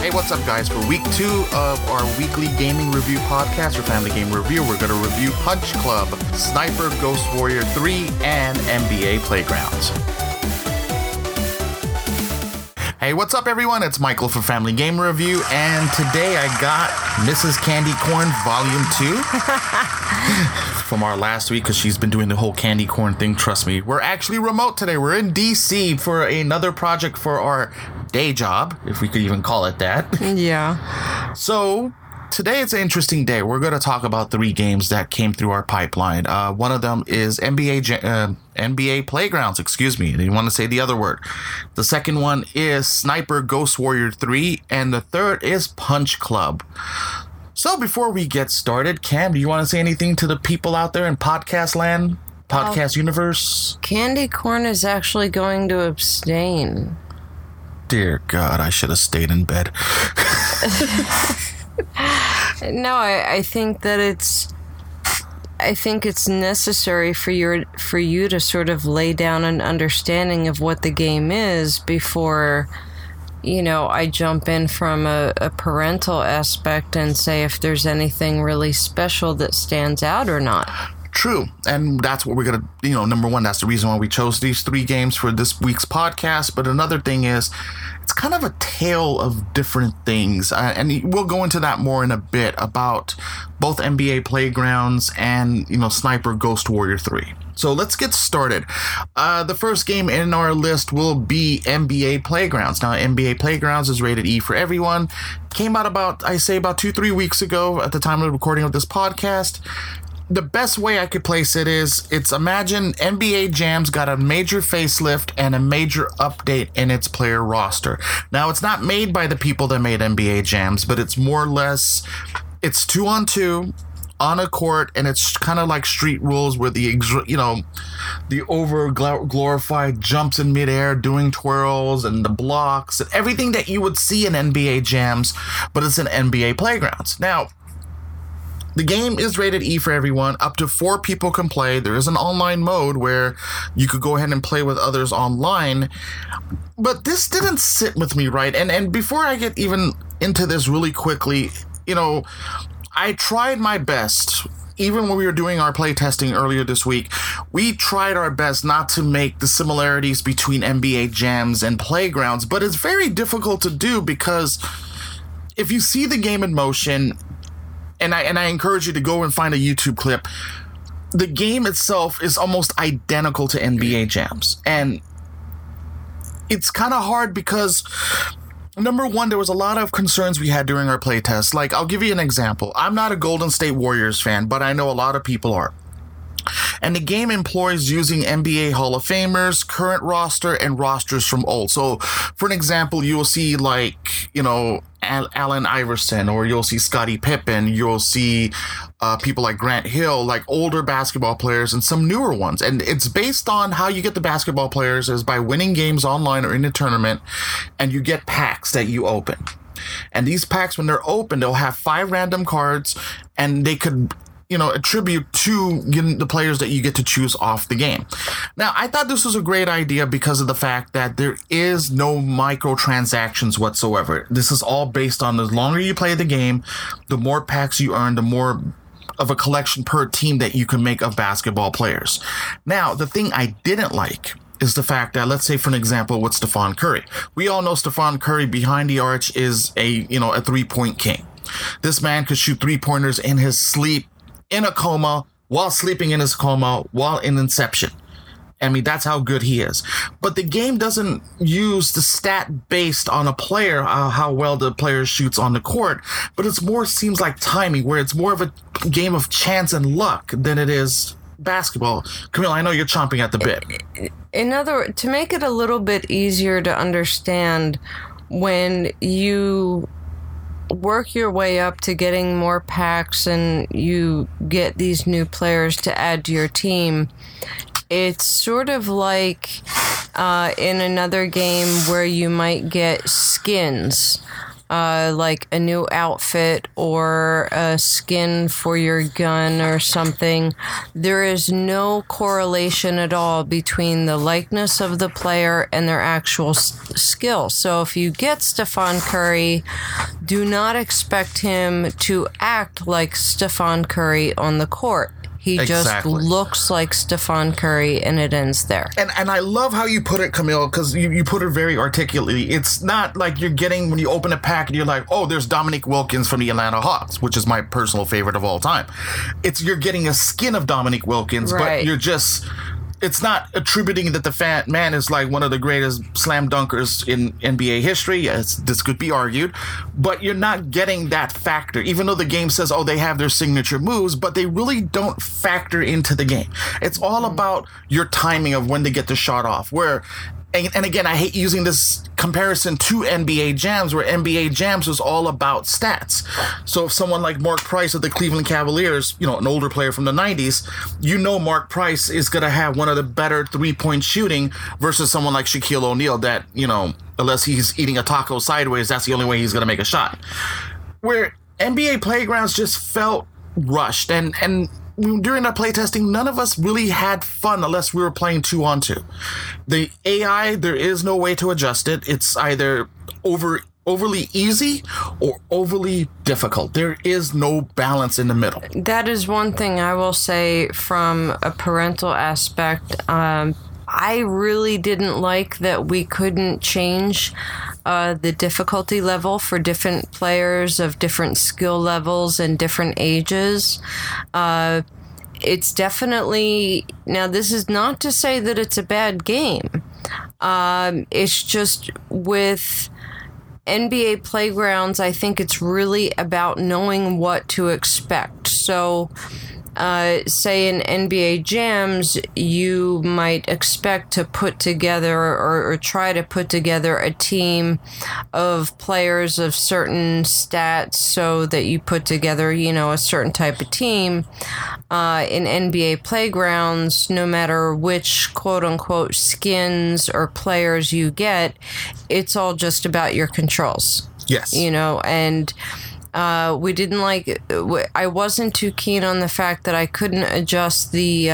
Hey, what's up, guys? For week 2 of our weekly gaming review podcast, or Family Game Review, we're going to review Punch Club, Sniper Ghost Warrior 3, and NBA Playgrounds. Hey, what's up, everyone? It's Michael for Family Game Review, and today I got Mrs. Candy Corn Volume 2. From our last week, because she's been doing the whole candy corn thing. Trust me, we're actually remote today. We're in DC for another project for our day job, if we could even call it that. Yeah. So today it's an interesting day. We're going to talk about 3 games that came through our pipeline. One of them is NBA Playgrounds. Excuse me, I didn't want to say the other word. The second one is Sniper Ghost Warrior 3, and the third is Punch Club. So before we get started, Cam, do you want to say anything to the people out there in podcast land, podcast universe? Candy Corn is actually going to abstain. Dear God, I should have stayed in bed. No, I think that it's necessary for you to sort of lay down an understanding of what the game is before, I jump in from a parental aspect and say if there's anything really special that stands out or not. True. And that's what we're going to, number one, that's the reason why we chose these 3 games for this week's podcast. But another thing is, it's kind of a tale of different things. And we'll go into that more in a bit about both NBA Playgrounds and, Sniper Ghost Warrior 3. So let's get started. The first game in our list will be NBA Playgrounds. Now, NBA Playgrounds is rated E for everyone. Came out about 2-3 weeks ago at the time of the recording of this podcast. The best way I could place it is, imagine NBA Jam's got a major facelift and a major update in its player roster. Now, it's not made by the people that made NBA Jams, but it's more or less, it's 2-on-2 on a court, and it's kind of like Street Rules with the over glorified jumps in midair, doing twirls and the blocks and everything that you would see in NBA Jams, but it's an NBA Playgrounds. Now, the game is rated E for everyone. Up to 4 people can play. There is an online mode where you could go ahead and play with others online. But this didn't sit with me right. And before I get even into this really quickly, I tried my best. Even when we were doing our play testing earlier this week, we tried our best not to make the similarities between NBA Jams and Playgrounds. But it's very difficult to do because if you see the game in motion, and I encourage you to go and find a YouTube clip, the game itself is almost identical to NBA Jams. And it's kind of hard because, number one, there was a lot of concerns we had during our playtest. Like, I'll give you an example. I'm not a Golden State Warriors fan, but I know a lot of people are. And the game employs using NBA Hall of Famers, current roster, and rosters from old. So, for an example, you'll see Allen Iverson, or you'll see Scottie Pippen, you'll see people like Grant Hill, like older basketball players, and some newer ones. And it's based on how you get the basketball players is by winning games online or in a tournament, and you get packs that you open. And these packs, when they're open, they'll have 5 random cards, and they could attribute to the players that you get to choose off the game. Now, I thought this was a great idea because of the fact that there is no microtransactions whatsoever. This is all based on the longer you play the game, the more packs you earn, the more of a collection per team that you can make of basketball players. Now, the thing I didn't like is the fact that, let's say, for an example, with Stephen Curry. We all know Stephen Curry behind the arch is a 3-point king. This man could shoot 3-pointers in his sleep, in a coma, while sleeping in his coma, while in Inception. I mean, that's how good he is. But the game doesn't use the stat based on a player, how well the player shoots on the court, but it's more seems like timing, where it's more of a game of chance and luck than it is basketball. Camille, I know you're chomping at the bit. In other words, to make it a little bit easier to understand, when you work your way up to getting more packs and you get these new players to add to your team, it's sort of like in another game where you might get skins like a new outfit or a skin for your gun or something, there is no correlation at all between the likeness of the player and their actual skill. So if you get Stephen Curry, do not expect him to act like Stephen Curry on the court. He just looks like Stephen Curry, and it ends there. And I love how you put it, Camille, because you put it very articulately. It's not like you're getting, when you open a pack and you're like, oh, there's Dominique Wilkins from the Atlanta Hawks, which is my personal favorite of all time. It's you're getting a skin of Dominique Wilkins, right. But you're just... It's not attributing that the man is like one of the greatest slam dunkers in NBA history. Yes, this could be argued, but you're not getting that factor. Even though the game says, oh, they have their signature moves, but they really don't factor into the game. It's all about your timing of when to get the shot off. And again, I hate using this comparison to NBA Jams, where NBA Jams was all about stats. So if someone like Mark Price of the Cleveland Cavaliers, an older player from the 90s, Mark Price is going to have one of the better three-point shooting versus someone like Shaquille O'Neal that, unless he's eating a taco sideways, that's the only way he's going to make a shot. Where NBA Playgrounds just felt rushed. And during that playtesting, none of us really had fun unless we were playing 2-on-2. The AI, there is no way to adjust it. It's either overly easy or overly difficult. There is no balance in the middle. That is one thing I will say from a parental aspect. I really didn't like that we couldn't change the difficulty level for different players of different skill levels and different ages. It's definitely... Now, this is not to say that it's a bad game. It's just with NBA Playgrounds, I think it's really about knowing what to expect. So... say in NBA Jams, you might expect to put together or try to put together a team of players of certain stats so that you put together, a certain type of team. In NBA Playgrounds, no matter which quote-unquote skins or players you get, it's all just about your controls. Yes. And... we didn't like... I wasn't too keen on the fact that I couldn't adjust the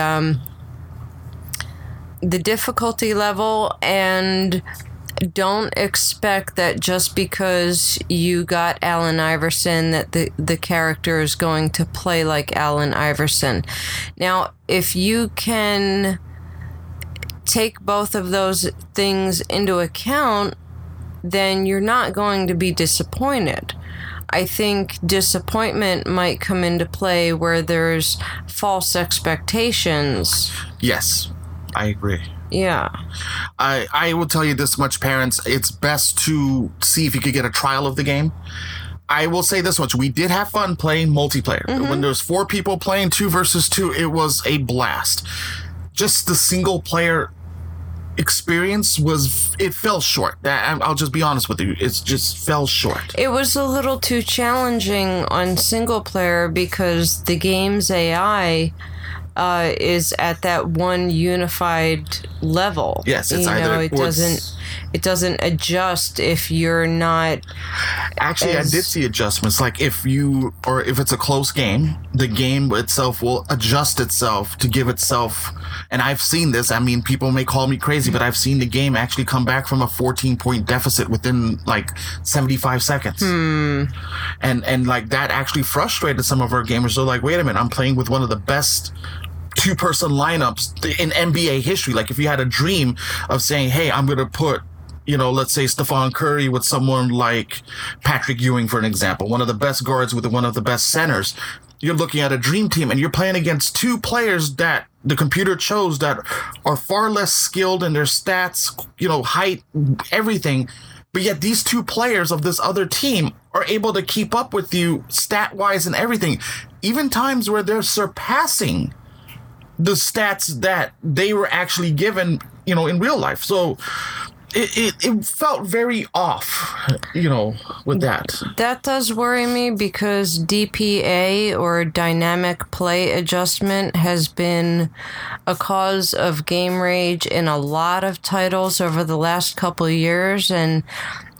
difficulty level, and don't expect that just because you got Allen Iverson that the character is going to play like Allen Iverson. Now, if you can take both of those things into account, then you're not going to be disappointed. I think disappointment might come into play where there's false expectations. Yes, I agree. Yeah. I will tell you this much, parents. It's best to see if you could get a trial of the game. I will say this much. We did have fun playing multiplayer. Mm-hmm. When there's 4 people playing 2 versus 2, it was a blast. Just the single player experience it fell short. I'll just be honest with you. It just fell short. It was a little too challenging on single player because the game's AI is at that one unified level. Yes, it's either it doesn't adjust if you're not. Actually, I did see adjustments. Like if it's a close game, the game itself will adjust itself to give itself. And I've seen this. I mean, people may call me crazy, but I've seen the game actually come back from a 14-point deficit within like 75 seconds. And like that actually frustrated some of our gamers. They're like, wait a minute, I'm playing with one of the best 2-person lineups in NBA history. Like if you had a dream of saying, hey, I'm going to put, let's say Stephen Curry with someone like Patrick Ewing, for an example, one of the best guards with one of the best centers. You're looking at a dream team and you're playing against 2 players that the computer chose that are far less skilled in their stats, height, everything. But yet these 2 players of this other team are able to keep up with you stat-wise and everything. Even times where they're surpassing the stats that they were actually given, in real life. So it felt very off, with that. That does worry me because DPA, or dynamic play adjustment, has been a cause of game rage in a lot of titles over the last couple of years. And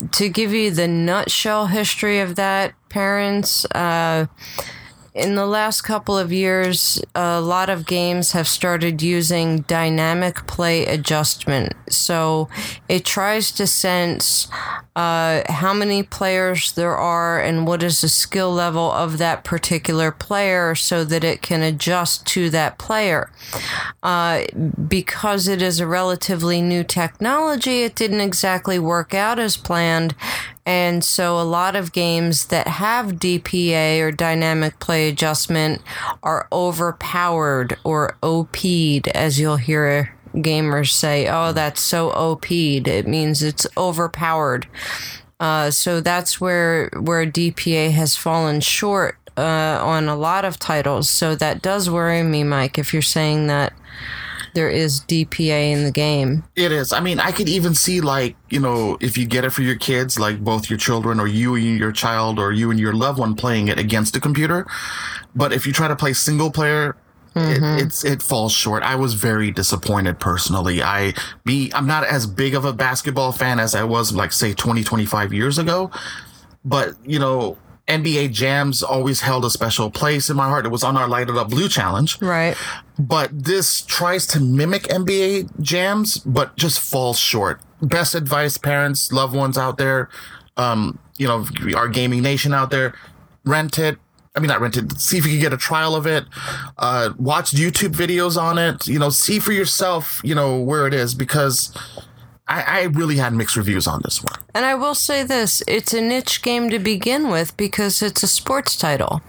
To give you the nutshell history of that, parents, in the last couple of years, a lot of games have started using dynamic play adjustment. So it tries to sense how many players there are and what is the skill level of that particular player so that it can adjust to that player. Because it is a relatively new technology, it didn't exactly work out as planned. And so a lot of games that have DPA or dynamic play adjustment are overpowered or OP'd, as you'll hear gamers say, oh, that's so OP'd. It means it's overpowered. So that's where DPA has fallen short on a lot of titles. So that does worry me, Mike, if you're saying that there is DPA in the game. It is. I mean, I could even see, like, you know, if you get it for your kids, like both your children or you and your child or you and your loved one playing it against a computer. But if you try to play single player, it falls short. I was very disappointed personally. I'm not as big of a basketball fan as I was, like, say, 20, 25 years ago. But, you know, NBA Jams always held a special place in my heart. It was on our Light It Up Blue challenge. Right. But this tries to mimic NBA Jams, but just falls short. Best advice, parents, loved ones out there, you know, our gaming nation out there, rent it. I mean, not rent it. See if you can get a trial of it. Watch YouTube videos on it. You know, see for yourself, you know, where it is, because I really had mixed reviews on this one. And I will say this, it's a niche game to begin with because it's a sports title.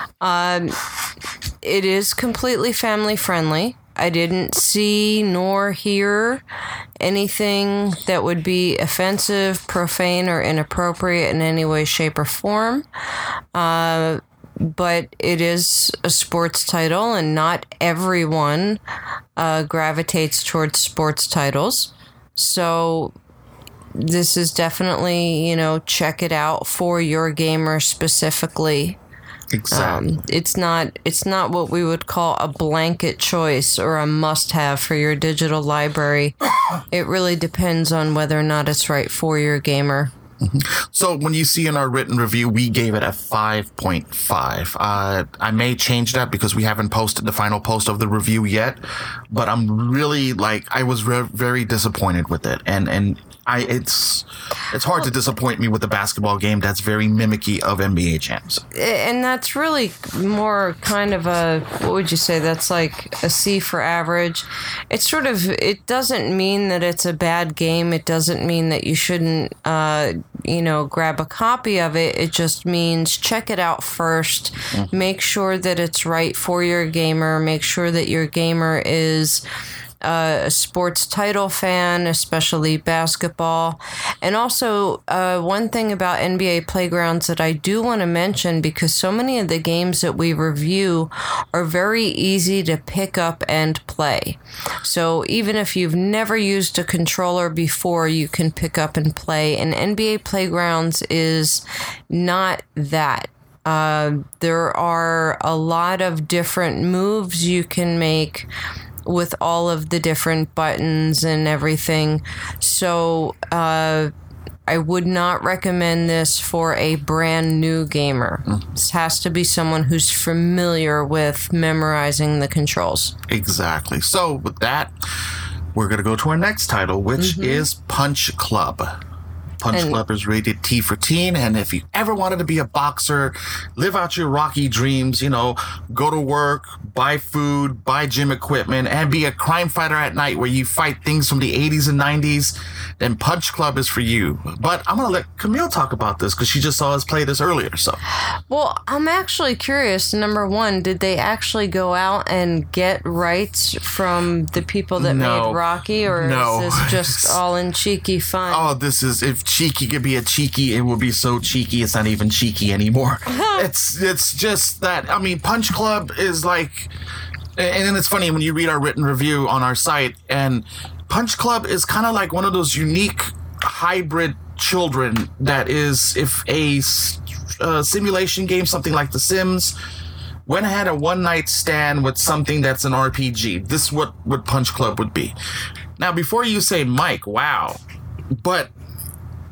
It is completely family friendly. I didn't see nor hear anything that would be offensive, profane, or inappropriate in any way, shape, or form. But it is a sports title, and not everyone gravitates towards sports titles. So this is definitely, you know, check it out for your gamer specifically. Exactly. It's not what we would call a blanket choice or a must-have for your digital library. It really depends on whether or not it's right for your gamer. So when you see in our written review, we gave it a 5.5. I may change that because we haven't posted the final post of the review yet, but I'm really, like, I was very disappointed with it. And it's hard to disappoint me with a basketball game that's very mimicky of NBA Jams. And that's really more kind of a, what would you say? That's like a C for average. It's sort of, it doesn't mean that it's a bad game. It doesn't mean that you shouldn't, you know, grab a copy of it. It just means check it out first. Mm-hmm. Make sure that it's right for your gamer. Make sure that your gamer is a sports title fan, especially basketball. And also, one thing about NBA Playgrounds that I do want to mention, because so many of the games that we review are very easy to pick up and play. So even if you've never used a controller before, you can pick up and play. And NBA Playgrounds is not that. There are a lot of different moves you can make with all of the different buttons and everything. So I would not recommend this for a brand new gamer. This has to be someone who's familiar with memorizing the controls. Exactly. So with that, we're going to go to our next title, which is Punch Club. Punch Club is rated T for teen, and if you ever wanted to be a boxer, live out your Rocky dreams, you know, go to work, buy food, buy gym equipment, and be a crime fighter at night where you fight things from the 80s and 90s, then Punch Club is for you. But I'm going to let Camille talk about this because she just saw us play this earlier. So, well, I'm actually curious. Number one, did they actually go out and get rights from the people that made Rocky, or is this just all in cheeky fun? Oh, this is, if cheeky could be a cheeky, it will be so cheeky it's not even cheeky anymore. It's just that, I mean, Punch Club is like, and then it's funny when you read our written review on our site, and Punch Club is kind of like one of those unique hybrid children that is, if a simulation game, something like The Sims, went ahead a one-night stand with something that's an RPG. This is what Punch Club would be. Now, before you say, Mike, wow, but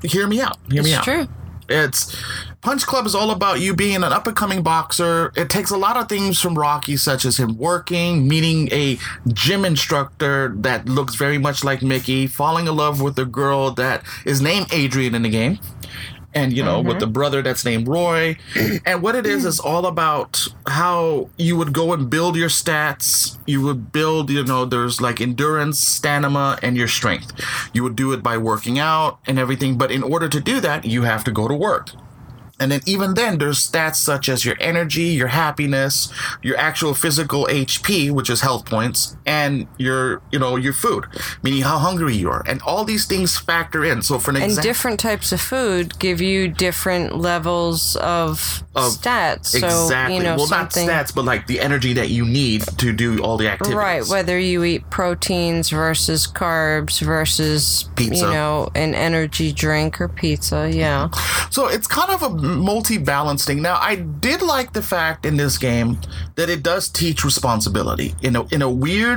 hear me out. Hear me out. It's true. It's Punch Club is all about you being an up-and-coming boxer. It takes a lot of things from Rocky, such as him working, meeting a gym instructor that looks very much like Mickey, falling in love with a girl that is named Adrian in the game, and, you know, with the brother that's named Roy. And what it is all about how you would go and build your stats. You would build, you know, there's like endurance, stamina, and your strength. You would do it by working out and everything. But in order to do that, you have to go to work. And then even then, there's stats such as your energy, your happiness, your actual physical HP, which is health points, and your food, meaning how hungry you are. And all these things factor in. So for an example... And different types of food give you different levels of stats. Exactly. So, well, not stats, but like the energy that you need to do all the activities. Right. Whether you eat proteins versus carbs versus, pizza, an energy drink or pizza. Yeah. So it's kind of a multi-balanced thing. Now, I did like the fact in this game that it does teach responsibility in a weird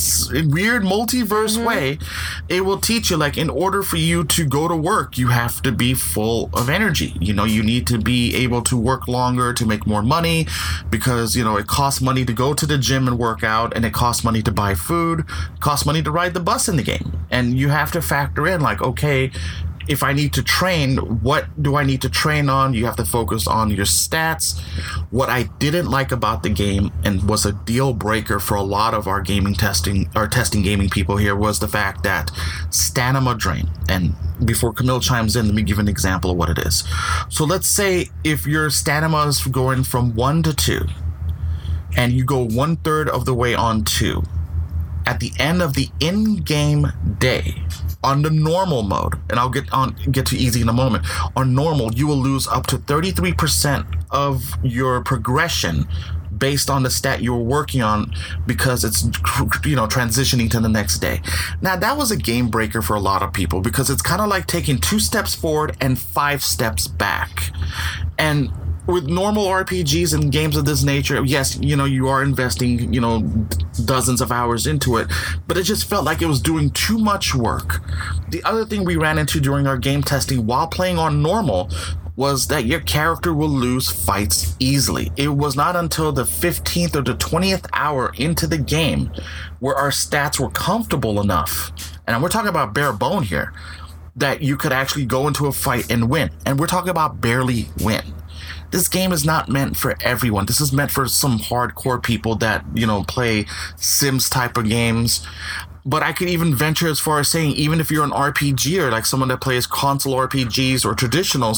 multiverse way. It will teach you, like, in order for you to go to work, you have to be full of energy. You know, you need to be able to work longer to make more money because, you know, it costs money to go to the gym and work out, and it costs money to buy food, it costs money to ride the bus in the game. And you have to factor in, like, okay, if I need to train, what do I need to train on? You have to focus on your stats. What I didn't like about the game, and was a deal breaker for a lot of our testing gaming people here, was the fact that stamina drain. And before Camille chimes in, let me give an example of what it is. So let's say if your stamina is going from 1 to 2, and you go 1/3 of the way on 2, at the end of the in-game day, on the normal mode, and I'll get to easy in a moment. On normal, you will lose up to 33% of your progression based on the stat you were working on, because it's, you know, transitioning to the next day. Now, that was a game breaker for a lot of people, because it's kind of like taking 2 steps forward and 5 steps back. And with normal RPGs and games of this nature, yes, you know, you are investing, you know, dozens of hours into it, but it just felt like it was doing too much work. The other thing we ran into during our game testing while playing on normal was that your character will lose fights easily. It was not until the 15th or the 20th hour into the game where our stats were comfortable enough, and we're talking about bare bone here, that you could actually go into a fight and win. And we're talking about barely win. This game is not meant for everyone. This is meant for some hardcore people that, you know, play Sims type of games. But I could even venture as far as saying, even if you're an RPG or like someone that plays console RPGs or traditionals,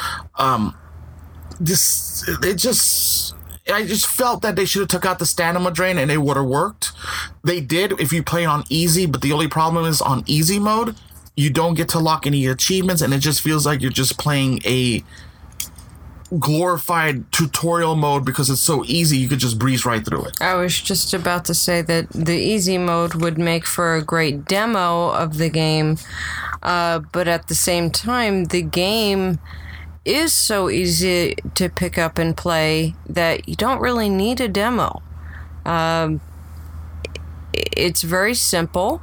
I just felt that they should have took out the stamina drain and it would have worked. They did if you play on easy, but the only problem is on easy mode, you don't get to lock any achievements, and it just feels like you're just playing a glorified tutorial mode because it's so easy you could just breeze right through it. I was just about to say that the easy mode would make for a great demo of the game, but at the same time, the game is so easy to pick up and play that you don't really need a demo. It's very simple.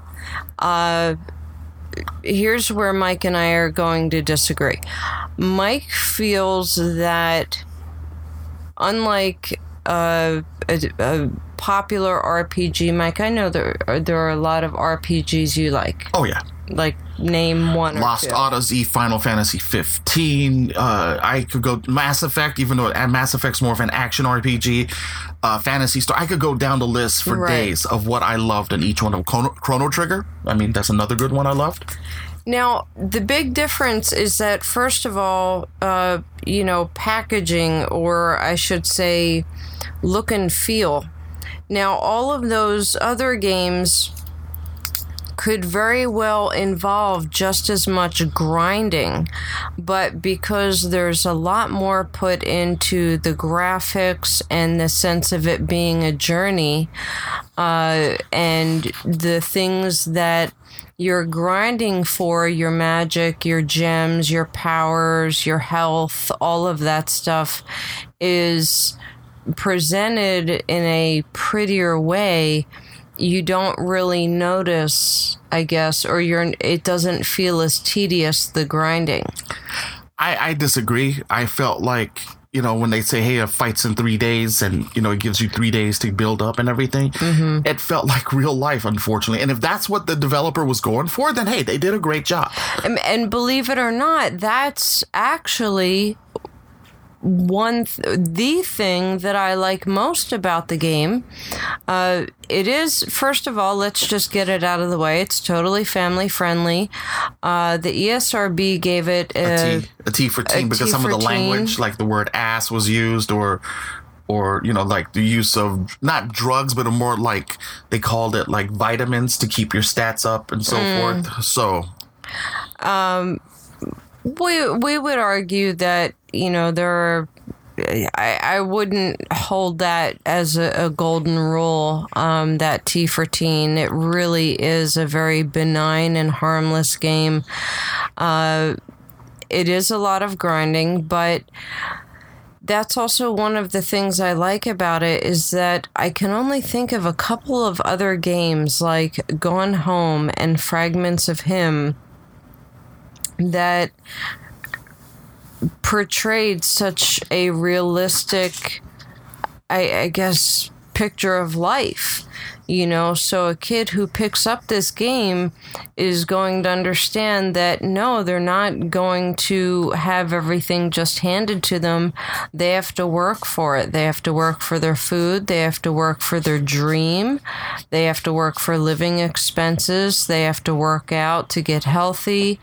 Here's where Mike and I are going to disagree. Mike feels that, unlike a popular RPG, Mike, I know there are a lot of RPGs you like. Oh, yeah. Like, name one or Lost two. Odyssey, Final Fantasy 15. I could go Mass Effect, even though Mass Effect's more of an action RPG. Fantasy Star. I could go down the list for days of what I loved in each one of them. Chrono Trigger. I mean, that's another good one I loved. Now, the big difference is that, first of all, packaging, or I should say, look and feel. Now, all of those other games could very well involve just as much grinding, but because there's a lot more put into the graphics and the sense of it being a journey, and the things that you're grinding for, your magic, your gems, your powers, your health, all of that stuff is presented in a prettier way. you don't really notice, I guess, or it doesn't feel as tedious, the grinding. I disagree. I felt like, when they say, hey, a fight's in 3 days and, it gives you 3 days to build up and everything, it felt like real life, unfortunately. And if that's what the developer was going for, then, hey, they did a great job. And believe it or not, that's actually the thing that I like most about the game. It is, first of all, let's just get it out of the way. It's totally family friendly. The ESRB gave it a T for teen because some of the language, like the word ass was used, or like the use of not drugs, but more like they called it like vitamins to keep your stats up and so forth. So, we would argue that, there are, I wouldn't hold that as a golden rule, that T for teen. It really is a very benign and harmless game. It is a lot of grinding, but that's also one of the things I like about it, is that I can only think of a couple of other games like Gone Home and Fragments of Him that portrayed such a realistic, I guess, picture of life. So a kid who picks up this game is going to understand that, no, they're not going to have everything just handed to them. They have to work for it. They have to work for their food. They have to work for their dream. They have to work for living expenses. They have to work out to get healthy.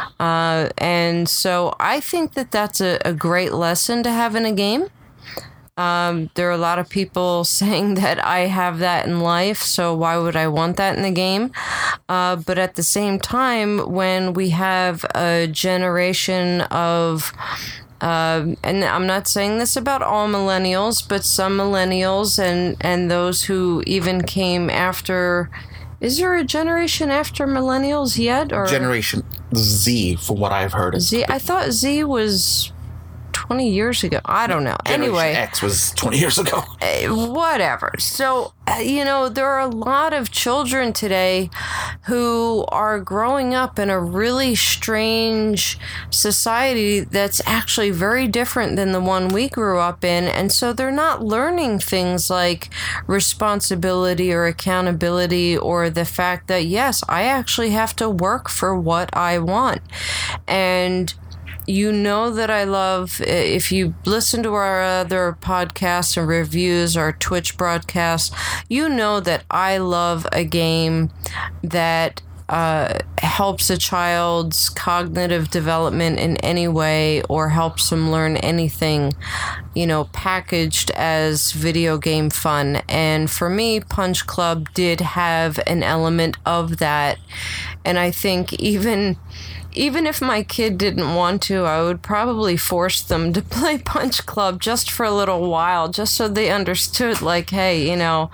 And so I think that that's a great lesson to have in a game. There are a lot of people saying that I have that in life, so why would I want that in the game? But at the same time, when we have a generation of, and I'm not saying this about all millennials, but some millennials and those who even came after. Is there a generation after millennials yet? Or Generation Z, from what I've heard. Z? I thought Z was 20 years ago. I don't know. Generation Anyway, X was 20 years ago. Whatever. So, there are a lot of children today who are growing up in a really strange society that's actually very different than the one we grew up in. And so they're not learning things like responsibility or accountability, or the fact that, yes, I actually have to work for what I want. And that I love, if you listen to our other podcasts and reviews, our Twitch broadcasts, that I love a game that helps a child's cognitive development in any way, or helps them learn anything, packaged as video game fun. And for me, Punch Club did have an element of that. And I think even if my kid didn't want to, I would probably force them to play Punch Club just for a little while, just so they understood, like, hey,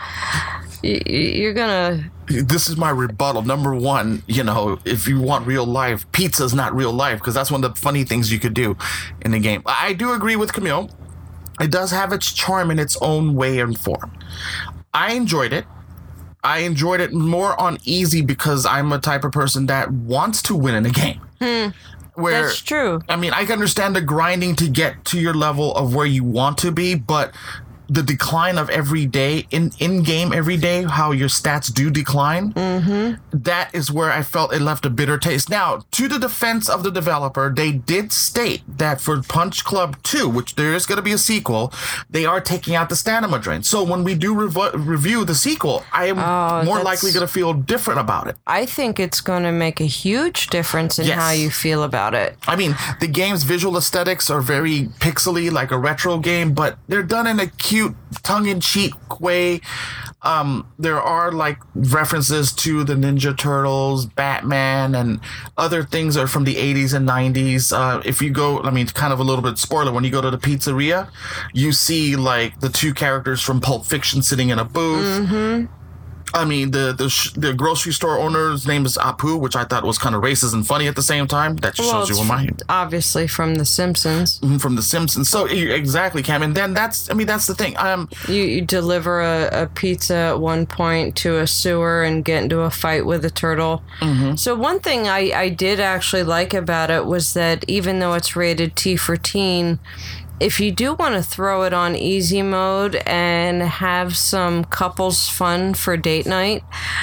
you're gonna... This is my rebuttal. Number one, if you want real life, pizza's not real life, because that's one of the funny things you could do in the game. I do agree with Camille. It does have its charm in its own way and form. I enjoyed it. I enjoyed it more on easy because I'm a type of person that wants to win in a game. That's true. I mean, I can understand the grinding to get to your level of where you want to be, but the decline of every day, in-game every day, how your stats do decline, that is where I felt it left a bitter taste. Now, to the defense of the developer, they did state that for Punch Club 2, which there is going to be a sequel, they are taking out the stamina drain. So when we do review the sequel, I am more likely going to feel different about it. I think it's going to make a huge difference in how you feel about it. I mean, the game's visual aesthetics are very pixely, like a retro game, but they're done in a cute, tongue-in-cheek way. There are like references to the Ninja Turtles, Batman, and other things are from the 80s and 90s. If you go, kind of a little bit spoiler, when you go to the pizzeria, you see like the two characters from Pulp Fiction sitting in a booth. I mean, the grocery store owner's name is Apu, which I thought was kind of racist and funny at the same time. That just shows you what my obviously from The Simpsons. From The Simpsons. So exactly, Cam. And then that's the thing. You deliver a pizza at one point to a sewer and get into a fight with a turtle. Mm-hmm. So one thing I did actually like about it was that even though it's rated T for teen, if you do want to throw it on easy mode and have some couples fun for date night,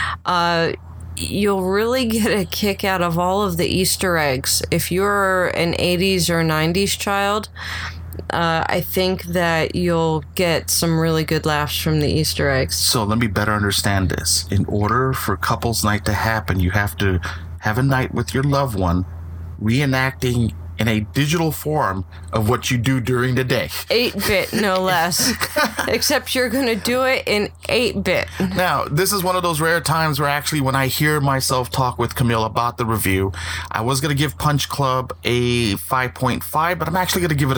you'll really get a kick out of all of the Easter eggs. If you're an 80s or 90s child, I think that you'll get some really good laughs from the Easter eggs. So let me better understand this. In order for couples night to happen, you have to have a night with your loved one reenacting in a digital form of what you do during the day. 8-bit, no less. Except you're going to do it in 8-bit. Now, this is one of those rare times where actually when I hear myself talk with Camille about the review, I was going to give Punch Club a 5.5, but I'm actually going to give it a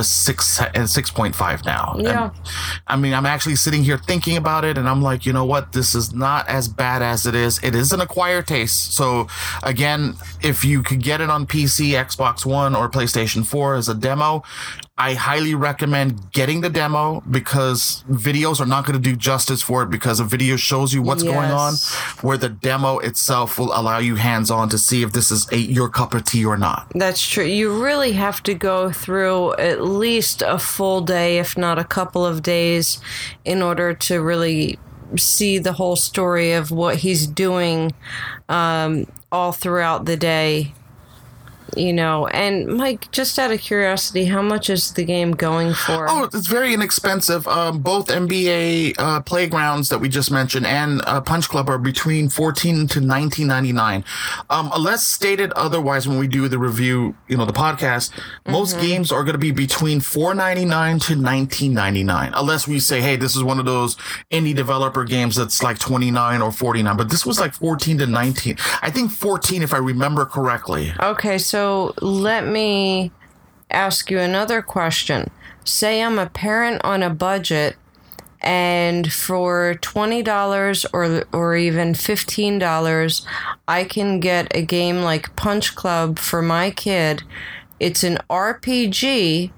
6.5 now. Yeah. And, I'm actually sitting here thinking about it, and I'm like, you know what? This is not as bad as it is. It is an acquired taste. So, again, if you could get it on PC, Xbox One, or PlayStation 4 as a demo, I highly recommend getting the demo because videos are not going to do justice for it because a video shows you what's going on, where the demo itself will allow you hands-on to see if this is your cup of tea or not. That's true. You really have to go through at least a full day, if not a couple of days, in order to really see the whole story of what he's doing all throughout the day. And Mike, just out of curiosity, how much is the game going for? Oh, it's very inexpensive. Both NBA Playgrounds that we just mentioned and Punch Club are between $14 to $19.99. Unless stated otherwise when we do the review, the podcast, most games are going to be between $4.99 to $19.99. Unless we say, hey, this is one of those indie developer games that's like $29 or $49. But this was like $14 to $19. I think $14 if I remember correctly. Okay, so let me ask you another question. Say I'm a parent on a budget, and for $20 or even $15, I can get a game like Punch Club for my kid. It's an RPG,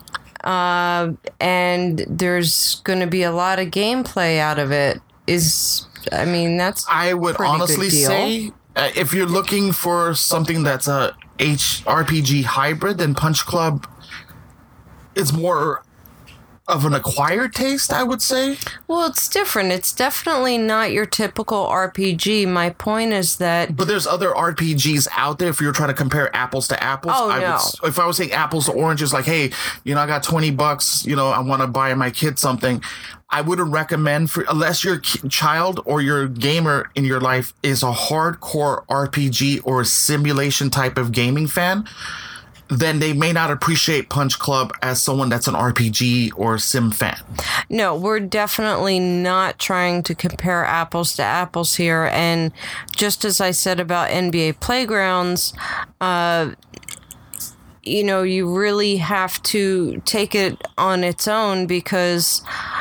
and there's going to be a lot of gameplay out of it. That's I would honestly say if you're looking for something that's a RPG hybrid, then Punch Club is more of an acquired taste, I would say. Well, it's different. It's definitely not your typical RPG. My point is that... But there's other RPGs out there if you're trying to compare apples to apples. Oh, no. If I was saying apples to oranges, like, hey, I got $20, I want to buy my kid something, I wouldn't recommend unless your child or your gamer in your life is a hardcore RPG or a simulation type of gaming fan, then they may not appreciate Punch Club as someone that's an RPG or sim fan. No, we're definitely not trying to compare apples to apples here. And just as I said about NBA Playgrounds, you really have to take it on its own because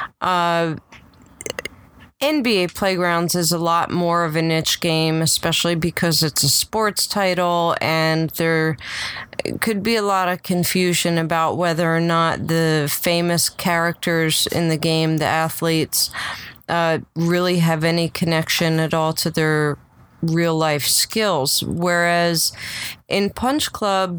NBA Playgrounds is a lot more of a niche game, especially because it's a sports title, and there could be a lot of confusion about whether or not the famous characters in the game, the athletes, really have any connection at all to their real life skills. Whereas in Punch Club,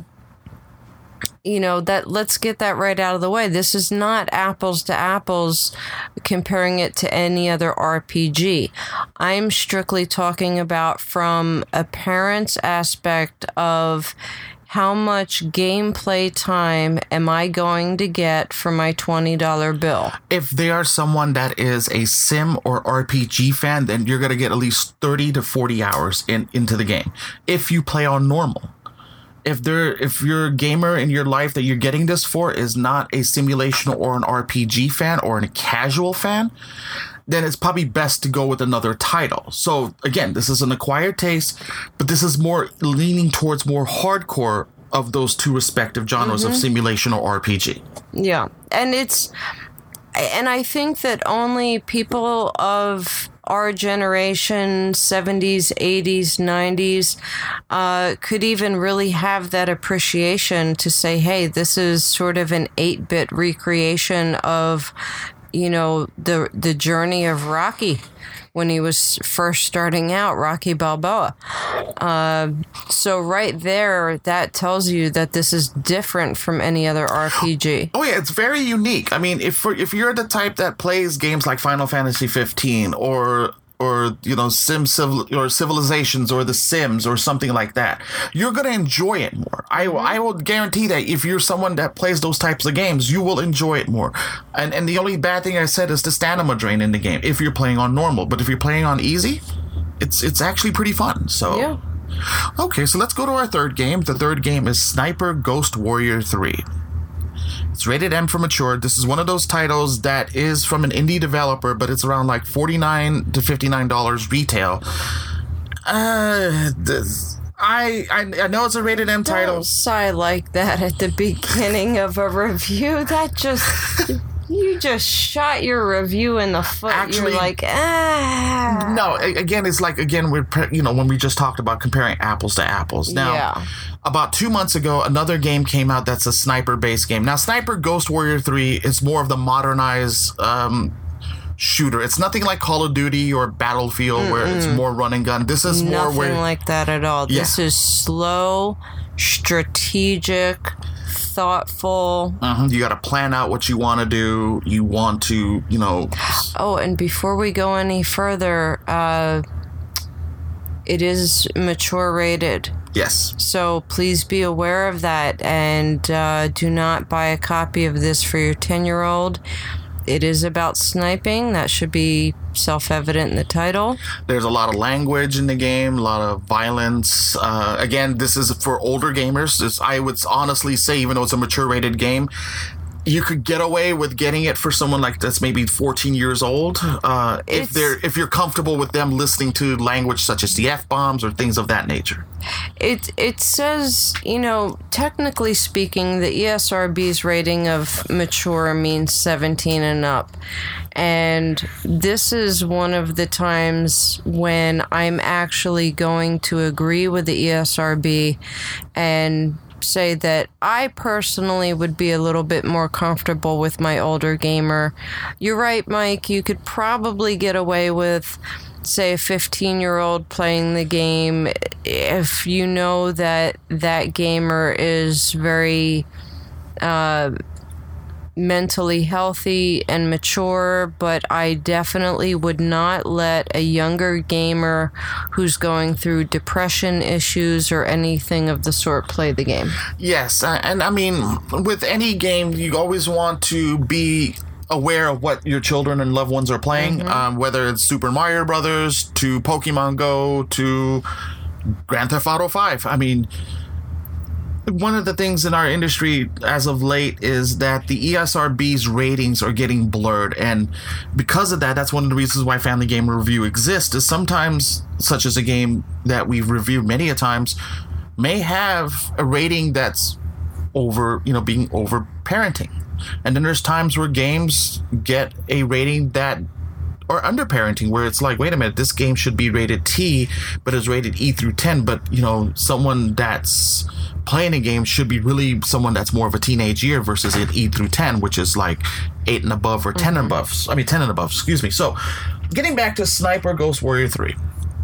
let's get that right out of the way. This is not apples to apples comparing it to any other RPG. I'm strictly talking about from a parent's aspect of how much gameplay time am I going to get for my $20 bill? If they are someone that is a sim or RPG fan, then you're going to get at least 30 to 40 hours into the game if you play on normal. If you're a gamer in your life that you're getting this for is not a simulation or an RPG fan or a casual fan, then it's probably best to go with another title. So again, this is an acquired taste, but this is more leaning towards more hardcore of those two respective genres of simulation or RPG. Yeah. And I think that only people of our generation, 70s, 80s, 90s, could even really have that appreciation to say, hey, this is sort of an 8-bit recreation of, the journey of Rocky when he was first starting out, Rocky Balboa. So right there, that tells you that this is different from any other RPG. Oh yeah, it's very unique. I mean, if you're the type that plays games like Final Fantasy 15 or Civilizations or The Sims or something like that, you're going to enjoy it more. I will guarantee that if you're someone that plays those types of games, you will enjoy it more. And the only bad thing I said is the stamina drain in the game if you're playing on normal. But if you're playing on easy, it's actually pretty fun. So yeah. Okay, so let's go to our third game. The third game is Sniper Ghost Warrior 3. It's rated M for mature. This is one of those titles that is from an indie developer, but it's around like $49 to $59 retail. I know it's a rated M title. Don't sigh like that at the beginning of a review. That just... You just shot your review in the foot. Actually, you're like, ah. No, again, it's like, we're, when we just talked about comparing apples to apples. Now, about 2 months ago, another game came out that's a sniper-based game. Now, Sniper Ghost Warrior 3 is more of the modernized shooter. It's nothing like Call of Duty or Battlefield where it's more run and gun. This is more where... Nothing like that at all. Yeah. This is slow, strategic, thoughtful. You got to plan out what you want to do. You want to, Oh, and before we go any further, it is mature rated. Yes. So please be aware of that, and do not buy a copy of this for your 10-year-old. It is about sniping. That should be self-evident in the title. There's a lot of language in the game, a lot of violence. Again, this is for older gamers. I would honestly say, even though it's a mature-rated game, you could get away with getting it for someone like that's maybe 14 years old, if you're comfortable with them listening to language such as the F-bombs or things of that nature. It says, technically speaking, the ESRB's rating of mature means 17 and up. And this is one of the times when I'm actually going to agree with the ESRB and say that I personally would be a little bit more comfortable with my older gamer. You're right, Mike. You could probably get away with, say, a 15-year-old playing the game if you know that that gamer is very mentally healthy and mature, but I definitely would not let a younger gamer who's going through depression issues or anything of the sort play the game. Yes, and I mean, with any game, you always want to be aware of what your children and loved ones are playing, whether it's Super Mario Brothers to Pokemon Go to Grand Theft Auto 5. I mean, one of the things in our industry as of late is that the ESRB's ratings are getting blurred, and because of that, that's one of the reasons why Family Gamer Review exists, is sometimes, such as a game that we've reviewed many a times, may have a rating that's over, being over parenting. And then there's times where games get a rating that or under parenting, where it's like, wait a minute, this game should be rated T, but it's rated E through 10. But, someone that's playing a game should be really someone that's more of a teenage year versus an E through 10, which is like 8 and above or 10 and above. 10 and above, excuse me. So getting back to Sniper Ghost Warrior 3.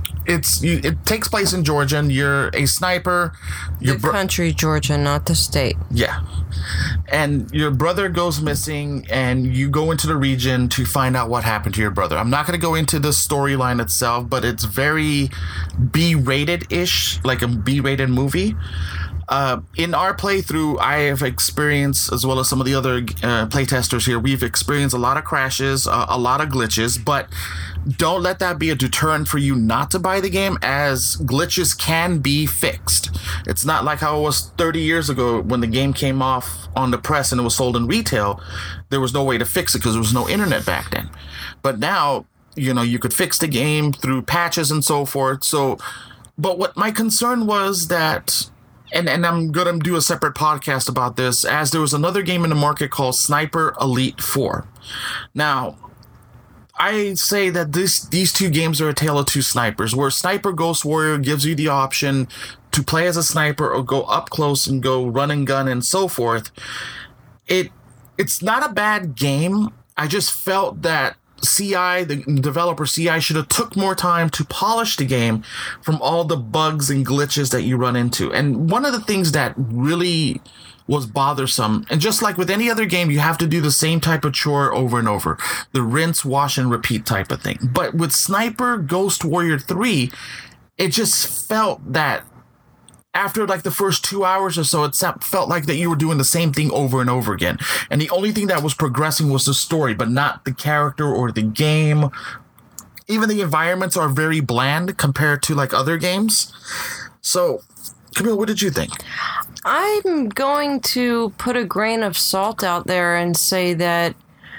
It takes place in Georgia, and you're a sniper. The country, Georgia, not the state. Yeah. And your brother goes missing, and you go into the region to find out what happened to your brother. I'm not going to go into the storyline itself, but it's very B-rated-ish, like a B-rated movie. In our playthrough, I have experienced, as well as some of the other playtesters here, we've experienced a lot of crashes, a lot of glitches, but don't let that be a deterrent for you not to buy the game, as glitches can be fixed. It's not like how it was 30 years ago when the game came off on the press and it was sold in retail. There was no way to fix it because there was no internet back then. But now, you could fix the game through patches and so forth. But what my concern was that... And I'm going to do a separate podcast about this, as there was another game in the market called Sniper Elite 4. Now, I say that these two games are a tale of two snipers, where Sniper Ghost Warrior gives you the option to play as a sniper or go up close and go run and gun and so forth. It's not a bad game. I just felt that CI, the developer CI, should have took more time to polish the game from all the bugs and glitches that you run into. And one of the things that really was bothersome, and just like with any other game, you have to do the same type of chore over and over, the rinse, wash, and repeat type of thing. But with Sniper Ghost Warrior 3, it just felt that after like the first 2 hours or so, it felt like that you were doing the same thing over and over again. And the only thing that was progressing was the story, but not the character or the game. Even the environments are very bland compared to like other games. So, Camille, what did you think? I'm going to put a grain of salt out there and say that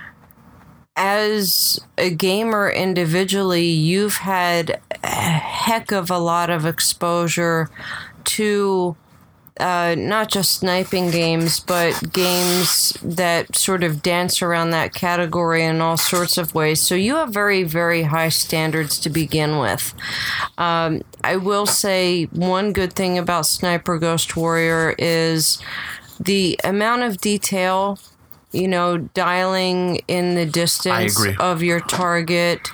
as a gamer individually, you've had a heck of a lot of exposure to not just sniping games, but games that sort of dance around that category in all sorts of ways. So you have very, very high standards to begin with. I will say one good thing about Sniper Ghost Warrior is the amount of detail, dialing in the distance of your target.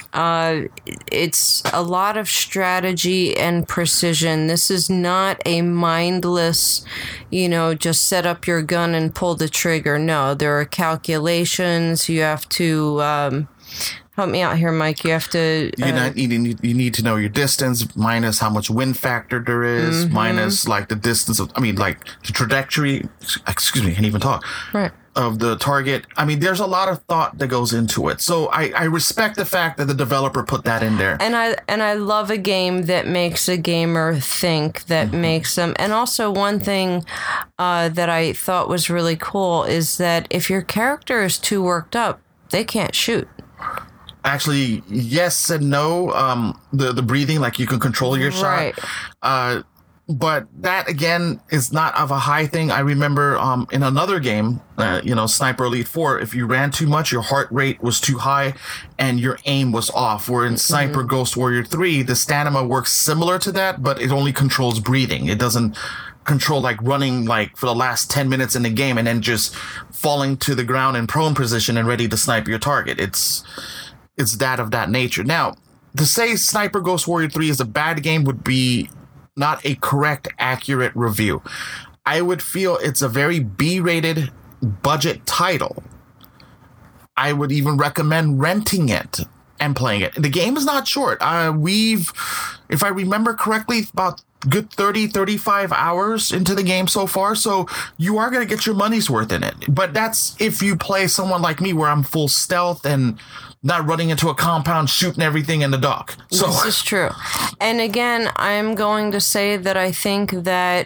It's a lot of strategy and precision. This is not a mindless, just set up your gun and pull the trigger. No, there are calculations. You have to help me out here, Mike. You have to... you need to know your distance, minus how much wind factor there is, minus like the distance of... the trajectory... Excuse me, I can't even talk. Right. Of the target. There's a lot of thought that goes into it. So I respect the fact that the developer put that in there. And I love a game that makes a gamer think, that makes them. And also one thing that I thought was really cool is that if your character is too worked up, they can't shoot. Actually, yes and no. The breathing, like you can control your shot. But that, again, is not of a high thing. I remember in another game, Sniper Elite 4, if you ran too much, your heart rate was too high and your aim was off. Where in Sniper Ghost Warrior 3, the stamina works similar to that, but it only controls breathing. It doesn't control like running like for the last 10 minutes in the game and then just falling to the ground in prone position and ready to snipe your target. It's that of that nature. Now, to say Sniper Ghost Warrior 3 is a bad game would be not a correct, accurate review. I would feel it's a very B-rated budget title. I would even recommend renting it and playing it. The game is not short. If I remember correctly, about good 30, 35 hours into the game so far. So you are going to get your money's worth in it. But that's if you play someone like me where I'm full stealth and not running into a compound, shooting everything in the dark. So this is true. And again, I'm going to say that I think that,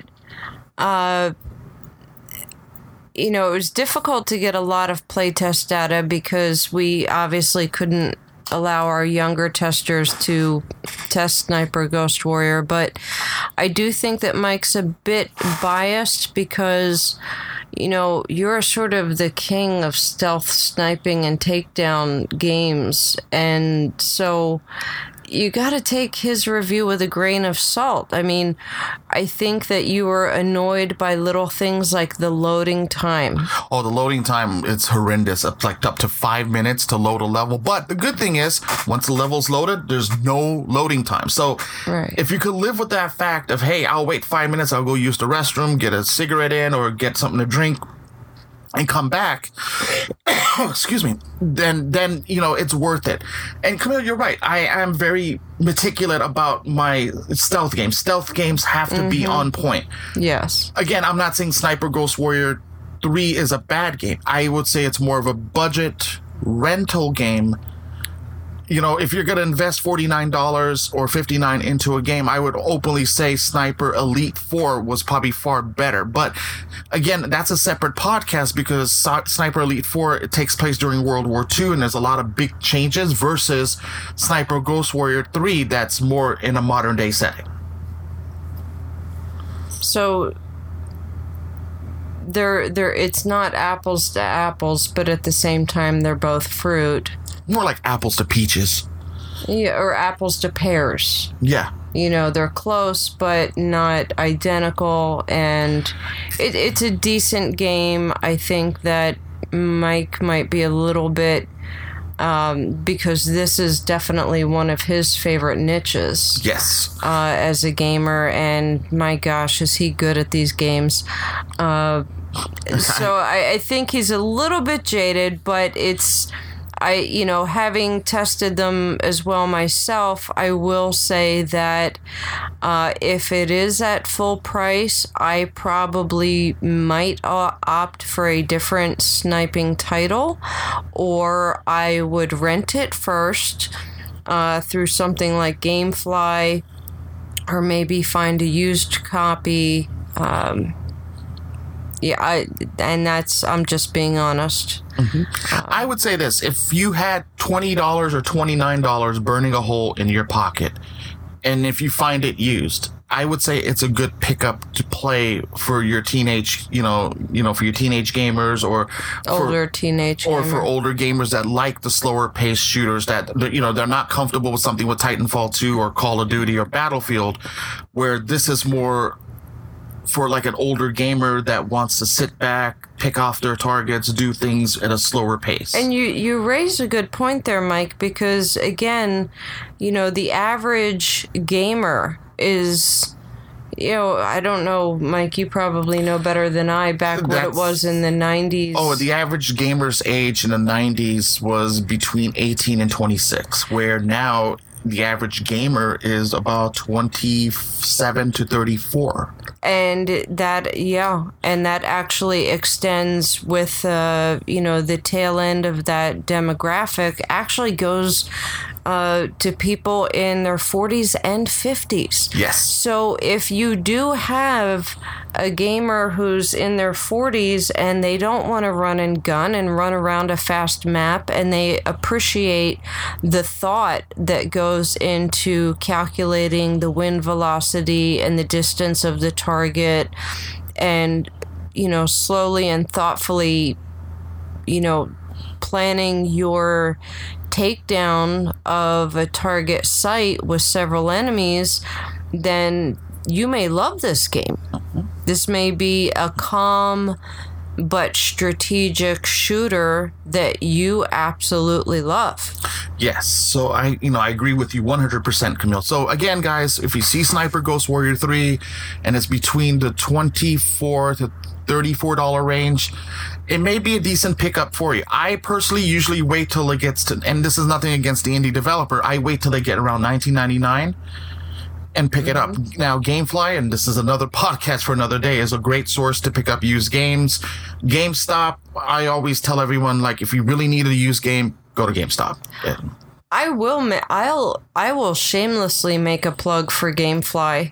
it was difficult to get a lot of playtest data because we obviously couldn't allow our younger testers to test Sniper Ghost Warrior. But I do think that Mike's a bit biased because... you're sort of the king of stealth sniping and takedown games. And so you got to take his review with a grain of salt. I think that you were annoyed by little things like the loading time. Oh, the loading time, it's horrendous. It's like up to 5 minutes to load a level. But the good thing is, once the level's loaded, there's no loading time. So if you could live with that fact of, hey, I'll wait 5 minutes, I'll go use the restroom, get a cigarette in, or get something to drink, and come back, excuse me, then it's worth it. And Camille, you're right. I am very meticulous about my stealth games. Stealth games have to be on point. Yes. Again, I'm not saying Sniper Ghost Warrior 3 is a bad game. I would say it's more of a budget rental game. If you're going to invest $49 or $59 into a game, I would openly say Sniper Elite 4 was probably far better. But again, that's a separate podcast because Sniper Elite 4, it takes place during World War II and there's a lot of big changes versus Sniper Ghost Warrior 3 that's more in a modern day setting. So it's not apples to apples, but at the same time, they're both fruit. more like apples to peaches. Yeah, or apples to pears. Yeah. You know, they're close but not identical, and it's a decent game. I think that Mike might be a little bit, because this is definitely one of his favorite niches. Yes. As a gamer, and my gosh, is he good at these games. So I think he's a little bit jaded, but having tested them as well myself, I will say that if it is at full price, I probably might opt for a different sniping title, or I would rent it first through something like GameFly, or maybe find a used copy. I'm just being honest. Mm-hmm. I would say this: if you had $20 or $29 burning a hole in your pocket, and if you find it used, I would say it's a good pickup to play for your teenage, for your teenage gamers, or for older gamers that like the slower paced shooters that, they're not comfortable with something with Titanfall 2 or Call of Duty or Battlefield, where this is more for like an older gamer that wants to sit back, pick off their targets, do things at a slower pace. And you raise a good point there, Mike, because again, the average gamer is, I don't know, Mike, you probably know better than I what it was in the 90s. Oh, the average gamer's age in the 90s was between 18 and 26, where now the average gamer is about 27 to 34. And that actually extends with, the tail end of that demographic actually goes to people in their 40s and 50s. Yes. So if you do have a gamer who's in their 40s and they don't want to run and gun and run around a fast map, and they appreciate the thought that goes into calculating the wind velocity and the distance of the target, and, slowly and thoughtfully, planning your takedown of a target site with several enemies, then you may love this game. This may be a calm but strategic shooter that you absolutely love. Yes. So I agree with you 100%, Camille. So again, guys, if you see Sniper Ghost Warrior 3 and it's between the $24 to $34 range, it may be a decent pickup for you. I personally usually wait till it gets to, and this is nothing against the indie developer, I wait till they get around $19.99 and pick it up. Now, GameFly, and this is another podcast for another day, is a great source to pick up used games. GameStop, I always tell everyone, like, if you really need a used game, go to GameStop. I will shamelessly make a plug for GameFly.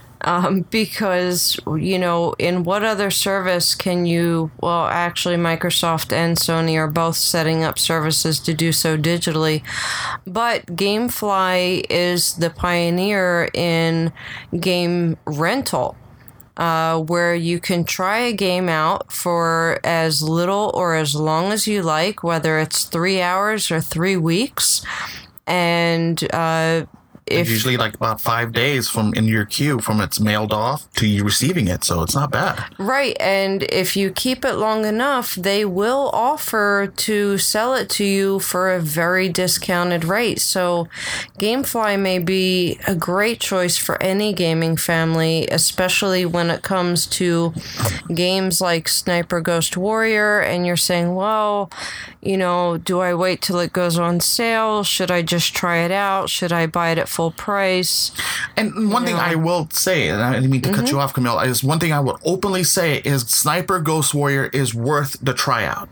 Because, in what other service can you, well, actually Microsoft and Sony are both setting up services to do so digitally, but GameFly is the pioneer in game rental, where you can try a game out for as little or as long as you like, whether it's 3 hours or 3 weeks, and usually like about 5 days from in your queue from it's mailed off to you receiving it, so it's not bad. Right, and if you keep it long enough, they will offer to sell it to you for a very discounted rate. So GameFly may be a great choice for any gaming family, especially when it comes to games like Sniper Ghost Warrior, and you're saying, well, do I wait till it goes on sale? Should I just try it out? Should I buy it at full price? And one thing I will say, and I didn't mean to cut you off, Camille, is one thing I would openly say is Sniper Ghost Warrior is worth the tryout.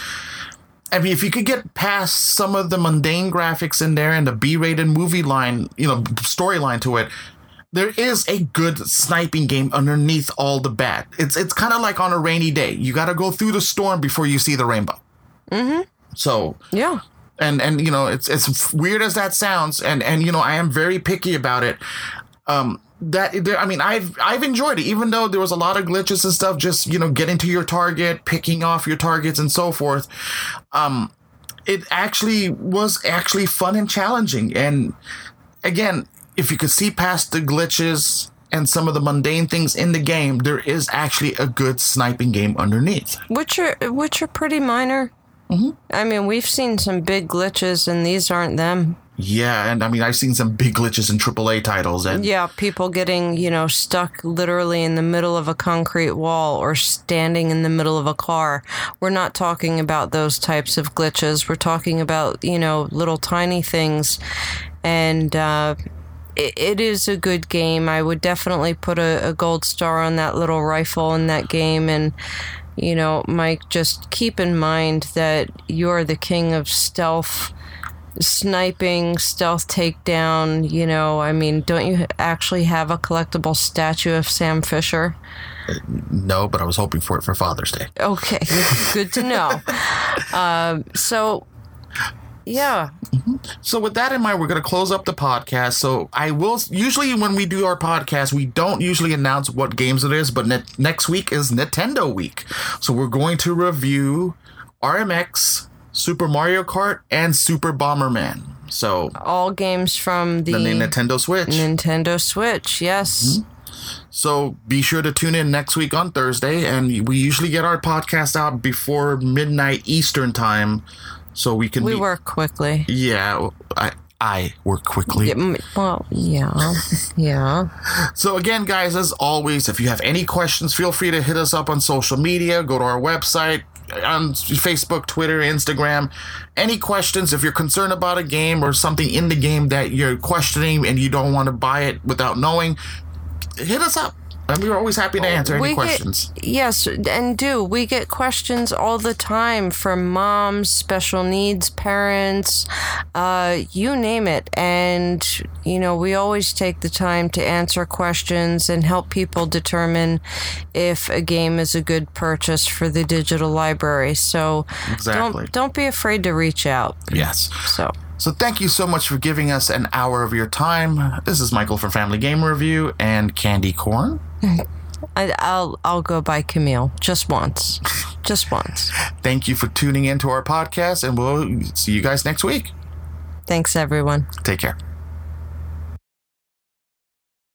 If you could get past some of the mundane graphics in there and the B-rated movie line, storyline to it, there is a good sniping game underneath all the bad. It's kind of like on a rainy day. You got to go through the storm before you see the rainbow. Mm-hmm. So yeah. And it's weird as that sounds, and I am very picky about it. I've enjoyed it, even though there was a lot of glitches and stuff. Just getting to your target, picking off your targets, and so forth. it actually was actually fun and challenging. And again, if you could see past the glitches and some of the mundane things in the game, there is actually a good sniping game underneath. Which are pretty minor. Mm-hmm. I mean, we've seen some big glitches, and these aren't them. Yeah, and I mean, I've seen some big glitches in AAA titles. And yeah, people getting, stuck literally in the middle of a concrete wall or standing in the middle of a car. We're not talking about those types of glitches. We're talking about, little tiny things. And it is a good game. I would definitely put a gold star on that little rifle in that game. And Mike, just keep in mind that you're the king of stealth, sniping, stealth takedown. I mean, don't you actually have a collectible statue of Sam Fisher? No, but I was hoping for it for Father's Day. Okay, good to know. Yeah. So with that in mind, we're going to close up the podcast. So I will, usually when we do our podcast, we don't usually announce what games it is, but next week is Nintendo week. So we're going to review RMX, Super Mario Kart, and Super Bomberman. So all games from the Nintendo Switch. Nintendo Switch, yes. Mm-hmm. So be sure to tune in next week on Thursday, and we usually get our podcast out before midnight Eastern time. So we work quickly. Yeah, I work quickly. Yeah. So again, guys, as always, if you have any questions, feel free to hit us up on social media. Go to our website, on Facebook, Twitter, Instagram. Any questions, if you're concerned about a game or something in the game that you're questioning and you don't want to buy it without knowing, hit us up. And we're always happy to answer any questions. Yes, and we get questions all the time from moms, special needs parents, you name it. And, we always take the time to answer questions and help people determine if a game is a good purchase for the digital library. So exactly. Don't be afraid to reach out. Yes. So thank you so much for giving us an hour of your time. This is Michael from Family Game Review and Candy Corn. I'll go by Camille just once. Thank you for tuning into our podcast, and we'll see you guys next week. Thanks, everyone. Take care.